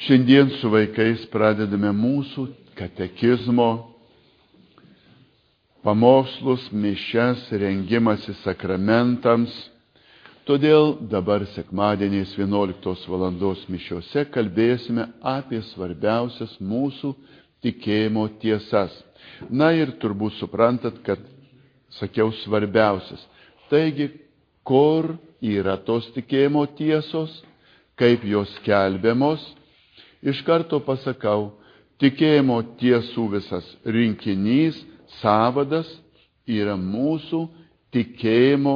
Šiandien su vaikais pradedame mūsų katekizmo pamokslus, mišias, rengimąsi sakramentams. Todėl dabar sekmadieniais 11 valandos mišiose kalbėsime apie svarbiausias mūsų tikėjimo tiesas. Na ir turbūt suprantat, kad sakiau svarbiausias. Taigi, kur yra tos tikėjimo tiesos, kaip jos skelbiamos, iš karto pasakau, tikėjimo tiesų visas rinkinys, sąvadas yra mūsų tikėjimo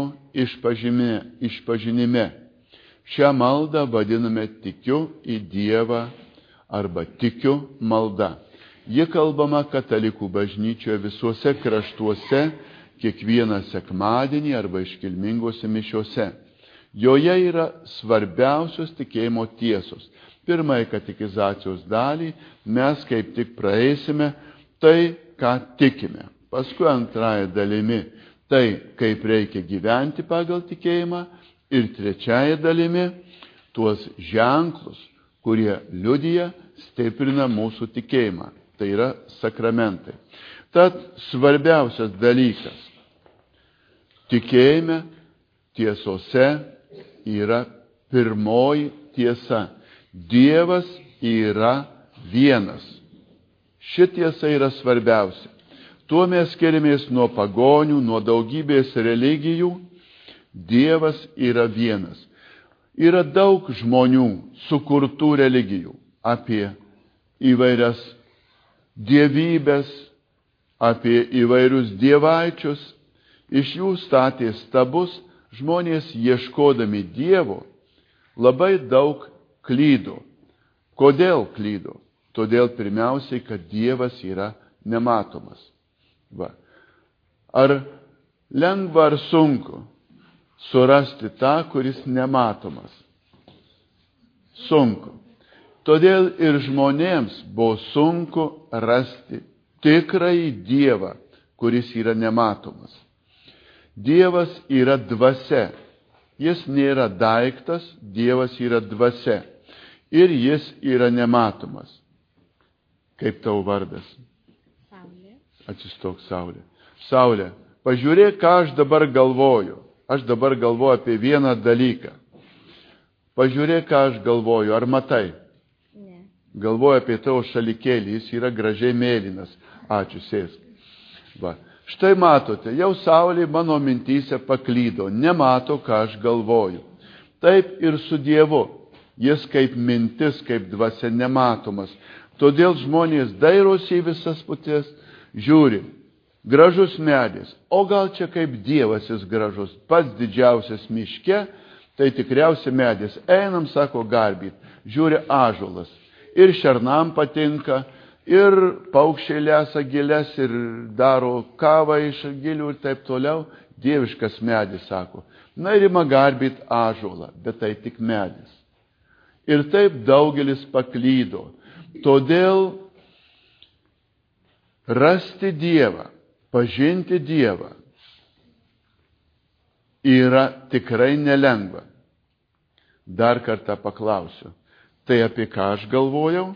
išpažinime. Šią maldą vadiname tikiu į Dievą arba tikiu malda. Ji kalbama katalikų bažnyčioje visuose kraštuose, kiekvieną sekmadienį arba iškilmingose mišiose. Joje yra svarbiausios tikėjimo tiesos. Pirmąją katekizacijos dalį mes kaip tik praeisime tai, ką tikime. Paskui antrąją dalimi tai, kaip reikia gyventi pagal tikėjimą. Ir trečiąją dalimi tuos ženklus, kurie liudija, stiprina mūsų tikėjimą. Tai yra sakramentai. Tad svarbiausias dalykas tikėjime, tiesose yra pirmoji tiesa. Dievas yra vienas. Ši tiesa yra svarbiausia. Tuo mes skiriamės nuo pagonių, nuo daugybės religijų. Dievas yra vienas. Yra daug žmonių sukurtų religijų apie įvairias dievybės, apie įvairius dievaičius. Iš jų statė stabus, žmonės ieškodami Dievo labai daug klydo. Kodėl klydo? Todėl pirmiausiai, kad Dievas yra nematomas. Va. Ar lengva ar sunku surasti tą, kuris nematomas? Sunku. Todėl ir žmonėms buvo sunku rasti tikrąjį Dievą, kuris yra nematomas. Dievas yra dvasia. Jis nėra daiktas, Dievas yra dvasia. Ir jis yra nematomas. Kaip tavo vardas? Saulė. Atsistok, Saulė. Saulė, pažiūrėk, ką aš dabar galvoju. Aš dabar galvoju apie vieną dalyką. Pažiūrėk, ką aš galvoju. Ar matai? Ne. Galvoju apie tavo šalikėlį. Jis yra gražiai mėlynas. Ačiū, sėsk. Va. Štai matote, jau Saulė mano mintyse paklydo. Nemato, ką aš galvoju. Taip ir su Dievu. Jis kaip mintis, kaip dvasia nematomas. Todėl žmonės dairosi į visas pusės, žiūri, gražus medis, o gal čia kaip Dievas jis gražus, pats didžiausias miške, tai tikriausiai medis. Einam, sako, garbyt, žiūri ąžuolas. Ir šernam patinka, ir paukščiai lesa gėles, ir daro kavą iš gilių ir taip toliau. Dieviškas medis, sako. Na ir ima garbyt ąžuolą, bet tai tik medis. Ir taip daugelis paklydo. Todėl rasti Dievą, pažinti Dievą yra tikrai nelengva. Dar kartą paklausiu. Tai apie ką aš galvojau?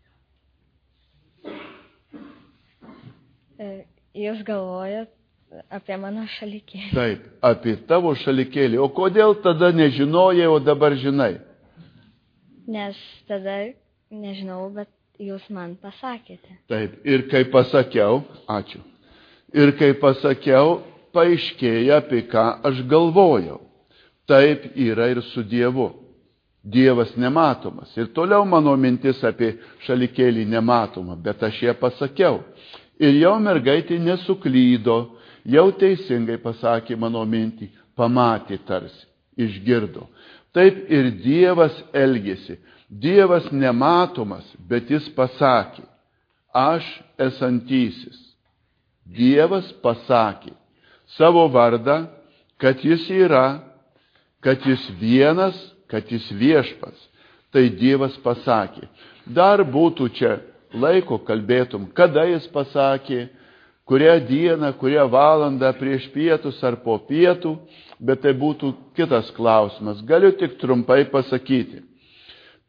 Jūs galvojat apie mano šalikėlį. Taip, apie tavo šalikėlį. O kodėl tada nežinojai, o dabar žinai? Nes tada nežinau, bet jūs man pasakėte. Taip, ir kai pasakiau, ačiū. Ir kai pasakiau, paaiškėja, apie ką aš galvojau. Taip yra ir su Dievu. Dievas nematomas. Ir toliau mano mintis apie šalikėlį nematoma, bet aš ją pasakiau. Ir jau mergaitė nesuklydo, jau teisingai pasakė mano mintį, pamatė tarsi, išgirdo. Taip ir Dievas elgėsi. Dievas nematomas, bet jis pasakė, aš esantysis. Dievas pasakė savo vardą, kad jis yra, kad jis vienas, kad jis viešpats. Tai Dievas pasakė. Dar būtų čia laiko kalbėtum, kada jis pasakė, kurią dieną, kurią valandą prieš pietus ar po pietų, bet tai būtų kitas klausimas. Galiu tik trumpai pasakyti.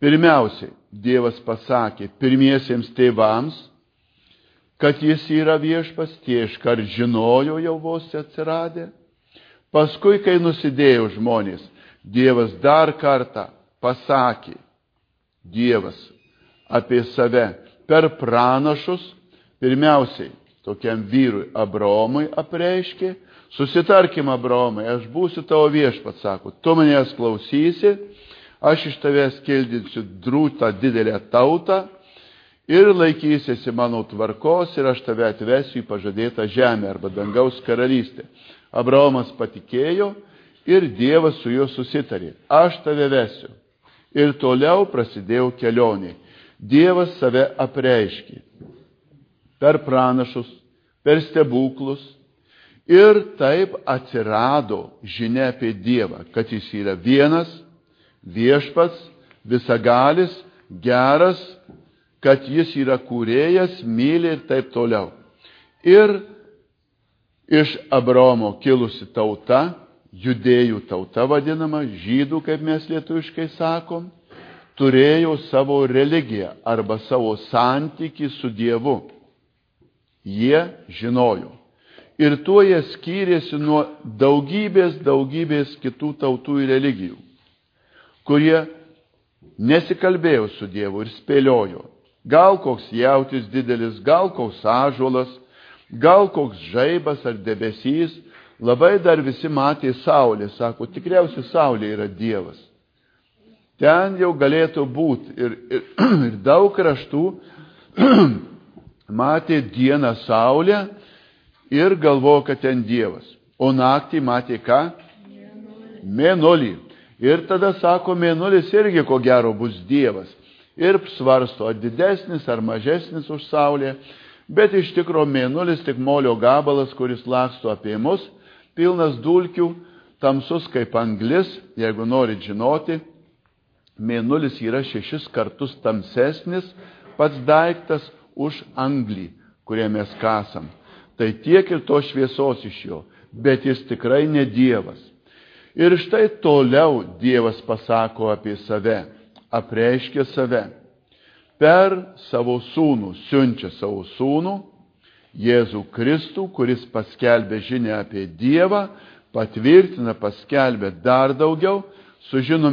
Pirmiausiai, Dievas pasakė pirmiesiems tėvams, kad jis yra viešpats, tie iškart žinojo jau vos atsiradę. Paskui, kai nusidėjo žmonės, Dievas dar kartą pasakė, Dievas apie save per pranašus, pirmiausiai, tokiam vyrui Abraomui apreiškė, susitarkim Abraomai, aš būsiu tavo viešpats, sako, tu manęs klausysi, aš iš tavęs kildinsiu drūtą didelę tautą ir laikysiesi mano tvarkos ir aš tave atvesiu į pažadėtą žemę arba dangaus karalystę. Abraomas patikėjo ir Dievas su juo susitarė. Aš tave vesiu. Ir toliau prasidėjo kelionė. Dievas save apreiškė per pranašus, per stebuklus ir taip atsirado žinia apie Dievą, kad jis yra vienas, viešpats, visagalis, geras, kad jis yra kūrėjas, myli ir taip toliau. Ir iš Abraomo kilusi tauta, judėjų tauta vadinama, žydų, kaip mes lietuviškai sakom, turėjo savo religiją arba savo santykį su Dievu. Jie žinojo. Ir tuo jie skyrėsi nuo daugybės kitų tautų ir religijų, kurie nesikalbėjo su Dievu ir spėliojo. Gal koks jautis didelis, gal koks ąžuolas, gal koks žaibas ar debesys. Labai dar visi matė saulę, sako, tikriausiai saulė yra Dievas. Ten jau galėtų būti ir daug kraštų matė dieną saulę ir galvojo, kad ten Dievas. O naktį matė ką? Mėnulį. Ir tada sako, mėnulis irgi ko gero bus Dievas. Ir svarsto, ar didesnis, ar mažesnis už saulę. Bet iš tikro mėnulis tik molio gabalas, kuris laksto apie mus, pilnas dulkių, tamsus kaip anglis, jeigu norit žinoti. Mėnulis yra 6 kartus tamsesnis pats daiktas už anglį, kurią mes kasam. Tai tiek ir to šviesos iš jo, bet jis tikrai ne Dievas. Ir štai toliau Dievas pasako apie save, apreiškia save. Per savo sūnų, siunčia savo sūnų, Jėzų Kristų, kuris paskelbė žinią apie Dievą, patvirtina, paskelbė dar daugiau, sužinome